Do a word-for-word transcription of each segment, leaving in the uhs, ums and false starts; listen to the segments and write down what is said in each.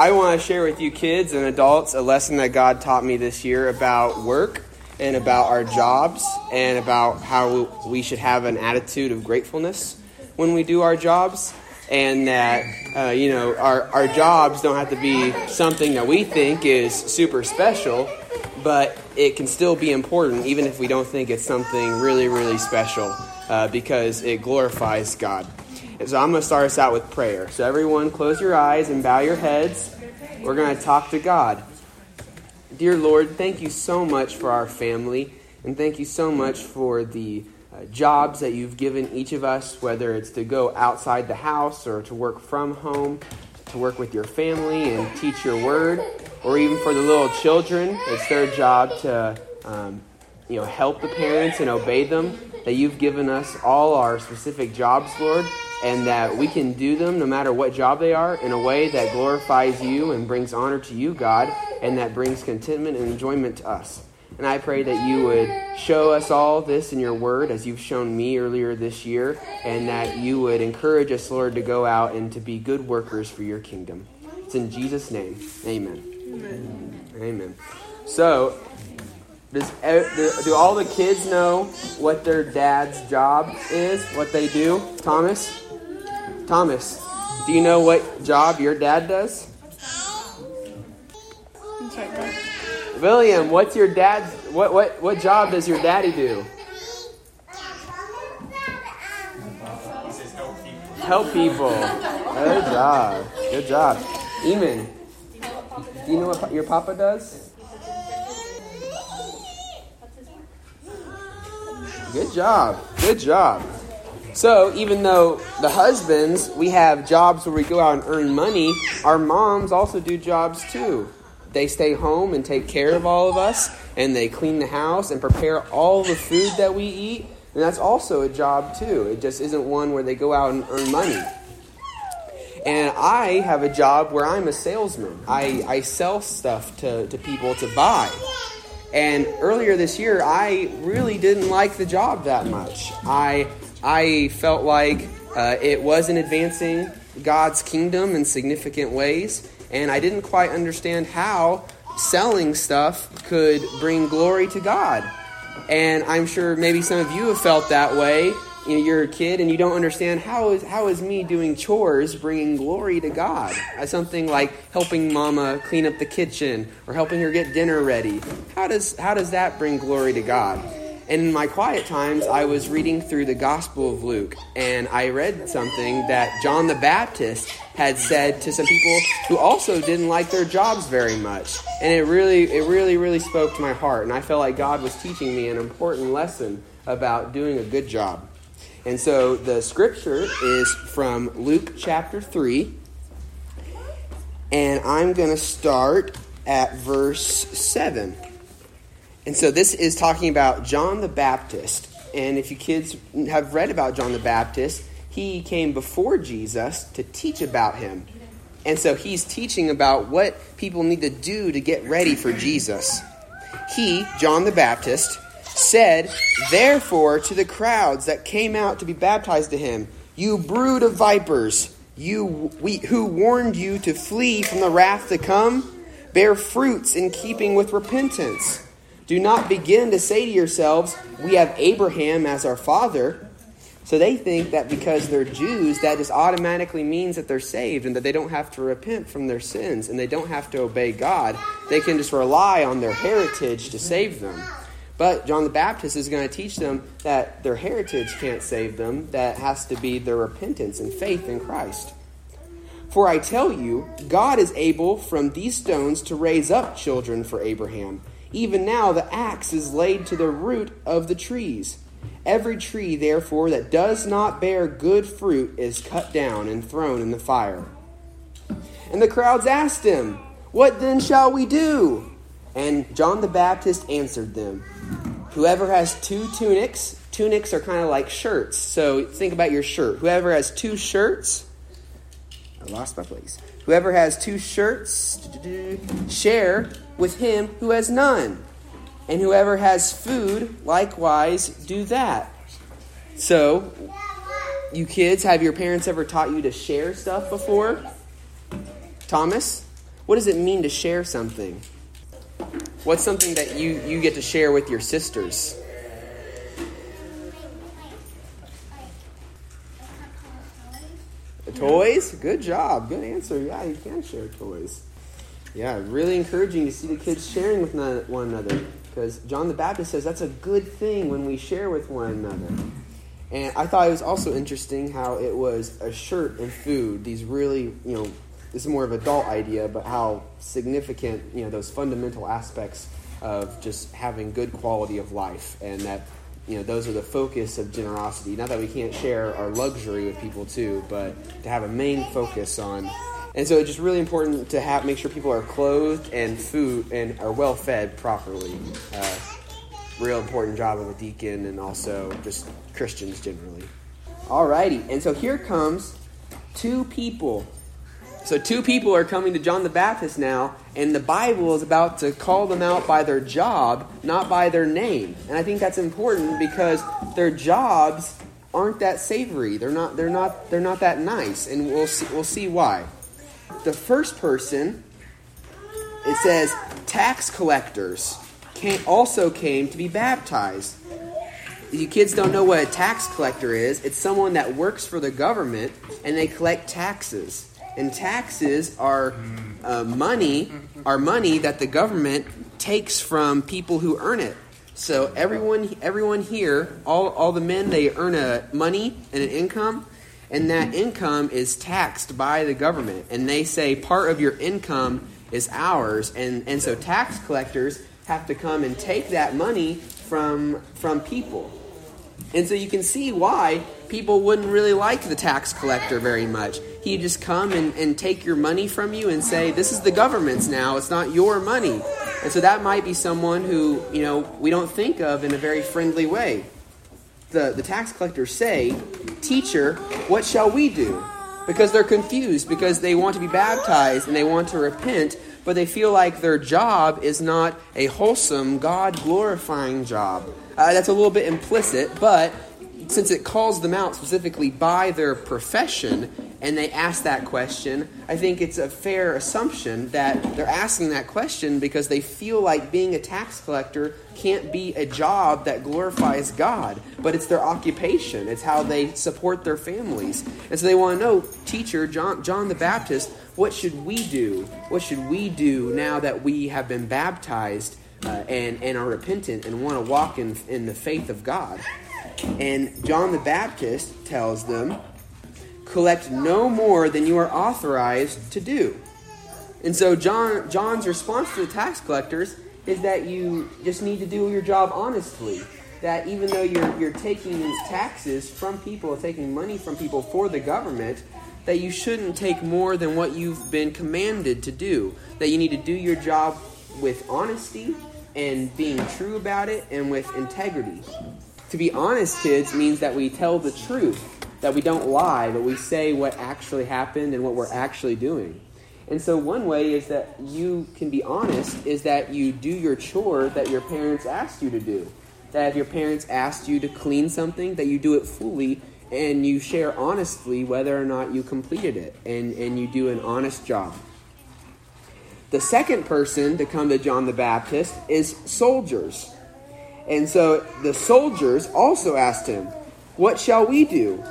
I want to share with you kids and adults a lesson that God taught me this year about work and about our jobs and about how we should have an attitude of gratefulness when we do our jobs. And that, uh, you know, our, our jobs don't have to be something that we think is super special, but it can still be important even if we don't think it's something really, really special uh, because it glorifies God. And so I'm going to start us out with prayer. So everyone close your eyes and bow your heads. We're going to talk to God. Dear Lord, thank you so much for our family, and thank you so much for the uh, jobs that you've given each of us, whether it's to go outside the house or to work from home, to work with your family and teach your word, or even for the little children, it's their job to um, you know, help the parents and obey them, that you've given us all our specific jobs, Lord, and that we can do them no matter what job they are in a way that glorifies you and brings honor to you, God, and that brings contentment and enjoyment to us. And I pray that you would show us all this in your word as you've shown me earlier this year, and that you would encourage us, Lord, to go out and to be good workers for your kingdom. It's in Jesus' name. Amen. Amen. Amen. So, does do all the kids know what their dad's job is, what they do? Thomas? Thomas, do you know what job your dad does? William, what's your dad's what what what job does your daddy do? He says help people. Help people. Good job. Good job. Eamon, do you know what your papa does? Good job. Good job. So even though the husbands, we have jobs where we go out and earn money, our moms also do jobs too. They stay home and take care of all of us, and they clean the house and prepare all the food that we eat. And that's also a job too. It just isn't one where they go out and earn money. And I have a job where I'm a salesman. I, I sell stuff to, to people to buy. And earlier this year, I really didn't like the job that much. I I felt like uh, it wasn't advancing God's kingdom in significant ways, and I didn't quite understand how selling stuff could bring glory to God. And I'm sure maybe some of you have felt that way. You know, you're a kid and you don't understand how is how is me doing chores bringing glory to God? As something like helping Mama clean up the kitchen or helping her get dinner ready. How does how does that bring glory to God? And in my quiet times, I was reading through the Gospel of Luke, and I read something that John the Baptist had said to some people who also didn't like their jobs very much. And it really, it really, really spoke to my heart. And I felt like God was teaching me an important lesson about doing a good job. And so the scripture is from Luke chapter three. And I'm going to start at verse seven. And so this is talking about John the Baptist. And if you kids have read about John the Baptist, he came before Jesus to teach about him. And so he's teaching about what people need to do to get ready for Jesus. He, John the Baptist, said, therefore, to the crowds that came out to be baptized to him, you brood of vipers, you we, who warned you to flee from the wrath to come, bear fruits in keeping with repentance. Do not begin to say to yourselves, we have Abraham as our father. So they think that because they're Jews, that just automatically means that they're saved and that they don't have to repent from their sins and they don't have to obey God. They can just rely on their heritage to save them. But John the Baptist is going to teach them that their heritage can't save them. That has to be their repentance and faith in Christ. For I tell you, God is able from these stones to raise up children for Abraham. Even now the axe is laid to the root of the trees. Every tree, therefore, that does not bear good fruit is cut down and thrown in the fire. And the crowds asked him, what then shall we do? And John the Baptist answered them, whoever has two tunics, tunics are kind of like shirts. So think about your shirt. Whoever has two shirts, I lost my place. Whoever has two shirts, share with him who has none. And whoever has food, likewise do that. So, you kids, have your parents ever taught you to share stuff before? Thomas? what does it mean to share something? What's something that you, you get to share with your sisters? Toys? Good job. Good answer. Yeah, you can share toys. Yeah, really encouraging to see the kids sharing with one another. Because John the Baptist says that's a good thing when we share with one another. And I thought it was also interesting how it was a shirt and food. These really, you know, this is more of an adult idea, but how significant, you know, those fundamental aspects of just having good quality of life. And that, you know, those are the focus of generosity. Not that we can't share our luxury with people too, but to have a main focus on. And so it's just really important to have make sure people are clothed and food and are well fed properly. Uh, real important job of a deacon and also just Christians generally. Alrighty, and so here comes two people. So two people are coming to John the Baptist now, and the Bible is about to call them out by their job, not by their name. And I think that's important because their jobs aren't that savory. They're not. They're not. They're not that nice, and we'll see. We'll see why. The first person, it says, tax collectors came, also came to be baptized. You kids don't know what a tax collector is. It's someone that works for the government, and they collect taxes. And taxes are uh, money, are money that the government takes from people who earn it. So everyone, everyone here, all all the men, they earn a money and an income, and that income is taxed by the government. And they say part of your income is ours, and and so tax collectors have to come and take that money from from people. And so you can see why people wouldn't really like the tax collector very much. He'd just come and, and take your money from you and say, this is the government's now, it's not your money. And so that might be someone who, you know, we don't think of in a very friendly way. The, the tax collectors say, teacher, what shall we do? Because they're confused, because they want to be baptized and they want to repent, but they feel like their job is not a wholesome, God-glorifying job. Uh, that's a little bit implicit, but since it calls them out specifically by their profession, and they ask that question, I think it's a fair assumption that they're asking that question because they feel like being a tax collector can't be a job that glorifies God, but it's their occupation. It's how they support their families. And so they want to know, teacher, John, John the Baptist, what should we do? What should we do now that we have been baptized uh, and, and are repentant and want to walk in, in the faith of God? And John the Baptist tells them, collect no more than you are authorized to do. And so John John's response to the tax collectors is that you just need to do your job honestly. That even though you're you're taking taxes from people, taking money from people for the government, that you shouldn't take more than what you've been commanded to do. That you need to do your job with honesty and being true about it and with integrity. To be honest, kids, means that we tell the truth. That we don't lie, but we say what actually happened and what we're actually doing. And so one way is that you can be honest is that you do your chore that your parents asked you to do. That if your parents asked you to clean something, that you do it fully and you share honestly whether or not you completed it. And, and you do an honest job. The second person to come to John the Baptist is soldiers. And so the soldiers also asked him, what shall we do?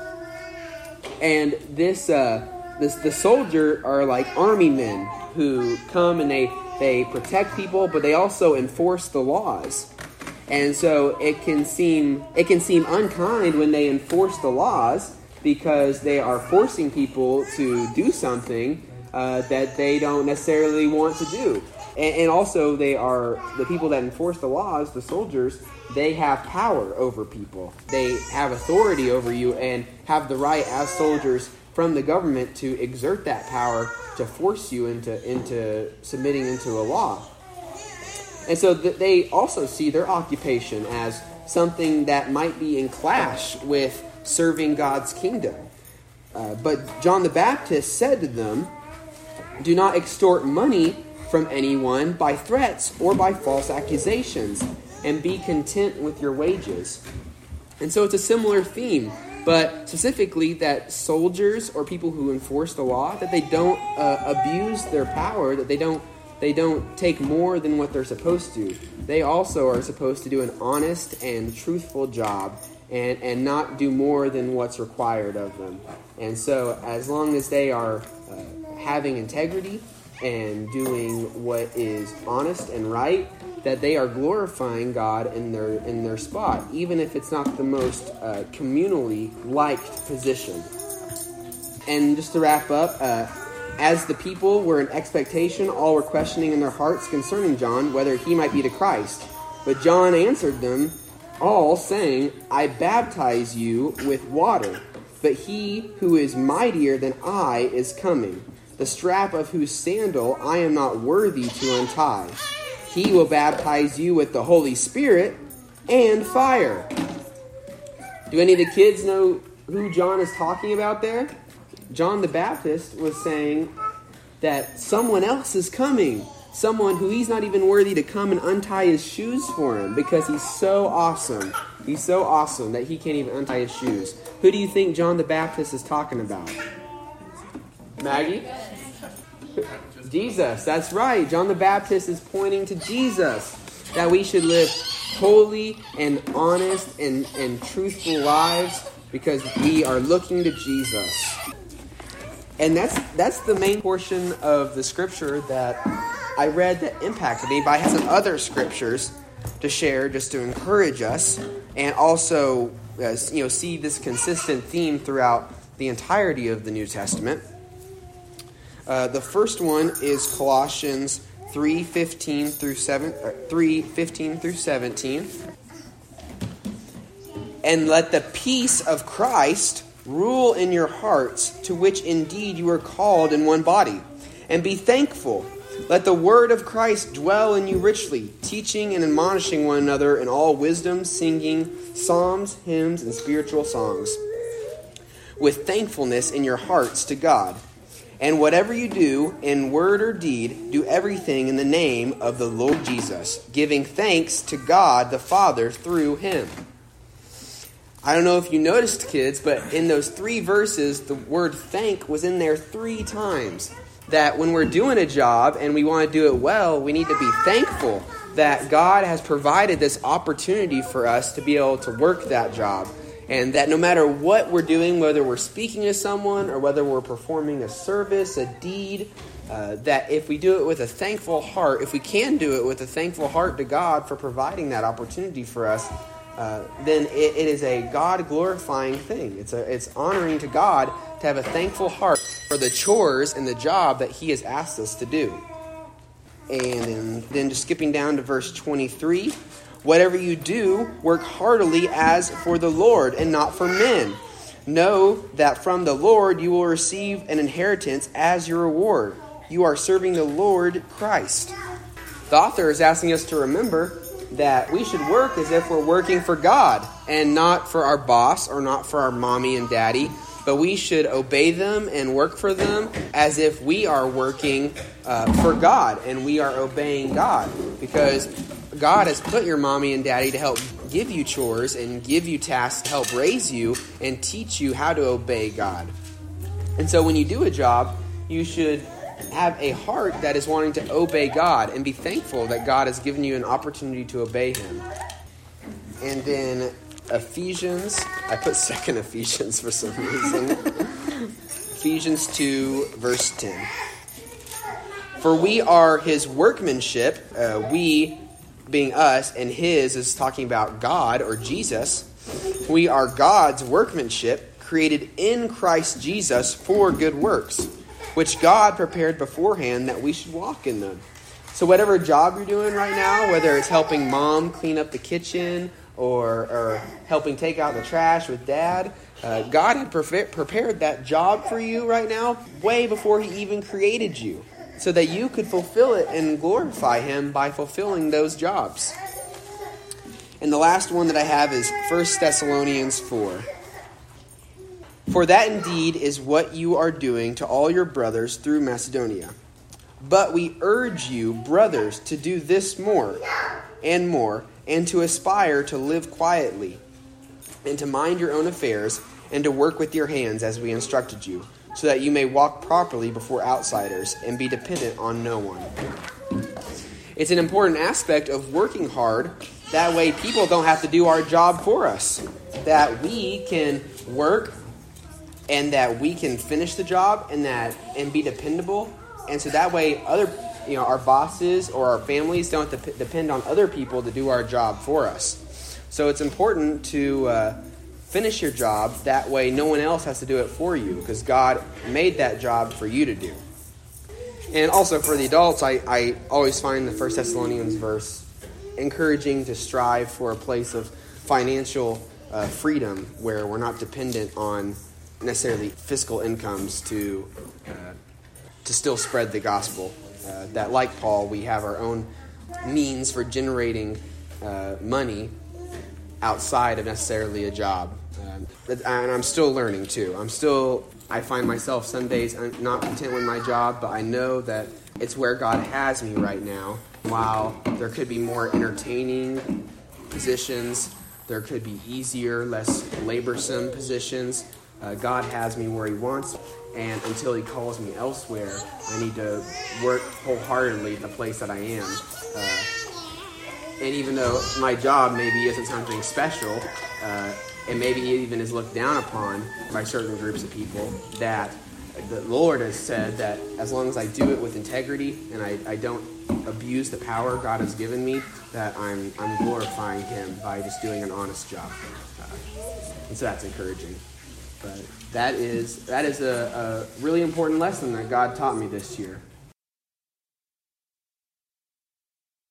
And this, uh, this, the soldier are like army men who come and they, they protect people, but they also enforce the laws. And so it can seem it can seem unkind when they enforce the laws because they are forcing people to do something uh, that they don't necessarily want to do. And, and also they are the people that enforce the laws, the soldiers. They have power over people. They have authority over you and have the right as soldiers from the government to exert that power to force you into, into submitting into a law. And so th- they also see their occupation as something that might be in clash with serving God's kingdom. Uh, but John the Baptist said to them, do not extort money from anyone by threats or by false accusations, and be content with your wages. And so it's a similar theme. but specifically that soldiers or people who enforce the law, that they don't uh, abuse their power, that they don't they don't take more than what they're supposed to. They also are supposed to do an honest and truthful job and, and not do more than what's required of them. And so as long as they are uh, having integrity and doing what is honest and right, that they are glorifying God in their in their spot, even if it's not the most uh, communally liked position. And just to wrap up, uh, as the people were in expectation, all were questioning in their hearts concerning John whether he might be the Christ. But John answered them all, saying, I baptize you with water, but he who is mightier than I is coming, the strap of whose sandal I am not worthy to untie. He will baptize you with the Holy Spirit and fire. Do any of the kids know who John is talking about there? John the Baptist was saying that someone else is coming. Someone who he's not even worthy to come and untie his shoes for him because he's so awesome. He's so awesome that he can't even untie his shoes. Who do you think John the Baptist is talking about? Maggie? Jesus, that's right. John the Baptist is pointing to Jesus, that we should live holy and honest and, and truthful lives because we are looking to Jesus. And that's that's the main portion of the scripture that I read that impacted me. But I have some other scriptures to share just to encourage us and also uh, you know see this consistent theme throughout the entirety of the New Testament. Uh, the first one is Colossians three fifteen through seven, uh, three fifteen through seventeen. And let the peace of Christ rule in your hearts, to which indeed you are called in one body, and be thankful. Let the word of Christ dwell in you richly, teaching and admonishing one another in all wisdom, singing psalms, hymns, and spiritual songs, with thankfulness in your hearts to God. And whatever you do, in word or deed, do everything in the name of the Lord Jesus, giving thanks to God the Father through him. I don't know if you noticed, kids, but in those three verses, the word thank was in there three times. That when we're doing a job and we want to do it well, we need to be thankful that God has provided this opportunity for us to be able to work that job. And that no matter what we're doing, whether we're speaking to someone or whether we're performing a service, a deed, uh, that if we do it with a thankful heart, if we can do it with a thankful heart to God for providing that opportunity for us, uh, then it, it is a God-glorifying thing. It's a, it's honoring to God to have a thankful heart for the chores and the job that he has asked us to do. And then, then just skipping down to verse twenty-three. Whatever you do, work heartily as for the Lord and not for men. Know that from the Lord you will receive an inheritance as your reward. You are serving the Lord Christ. The author is asking us to remember that we should work as if we're working for God and not for our boss or not for our mommy and daddy. But we should obey them and work for them as if we are working uh, for God and we are obeying God. Because God has put your mommy and daddy to help give you chores and give you tasks to help raise you and teach you how to obey God. And so when you do a job, you should have a heart that is wanting to obey God and be thankful that God has given you an opportunity to obey him. And then Ephesians, I put second Ephesians for some reason. Ephesians two, verse ten. For we are his workmanship, uh, we being us, and his is talking about God or Jesus. We are God's workmanship, created in Christ Jesus for good works, which God prepared beforehand that we should walk in them. So whatever job you're doing right now, whether it's helping mom clean up the kitchen or, or helping take out the trash with dad, uh, God had pre- prepared that job for you right now way before he even created you, so that you could fulfill it and glorify him by fulfilling those jobs. And the last one that I have is First Thessalonians four. For that indeed is what you are doing to all your brothers through Macedonia. But we urge you, brothers, to do this more and more, and to aspire to live quietly, and to mind your own affairs, and to work with your hands as we instructed you, so that you may walk properly before outsiders and be dependent on no one. It's an important aspect of working hard. That way people don't have to do our job for us. That we can work and that we can finish the job and that and be dependable. And so that way other you know our bosses or our families don't have to p- depend on other people to do our job for us. So it's important to uh, finish your job. That way no one else has to do it for you, because God made that job for you to do. And also for the adults, I, I always find the First Thessalonians verse encouraging to strive for a place of financial uh, freedom where we're not dependent on necessarily fiscal incomes to uh, to still spread the gospel. Uh, that like Paul, we have our own means for generating uh, money outside of necessarily a job. Um, and I'm still learning too. I'm still, I find myself some days not content with my job, but I know that it's where God has me right now. While there could be more entertaining positions, there could be easier, less laborsome positions. Uh, God has me where he wants, and until he calls me elsewhere, I need to work wholeheartedly at the place that I am. Uh, and even though my job maybe isn't something special, uh, and maybe even is looked down upon by certain groups of people, that the Lord has said that as long as I do it with integrity and I, I don't abuse the power God has given me, that I'm I'm glorifying him by just doing an honest job. Uh, and so that's encouraging. But that is that is a, a really important lesson that God taught me this year.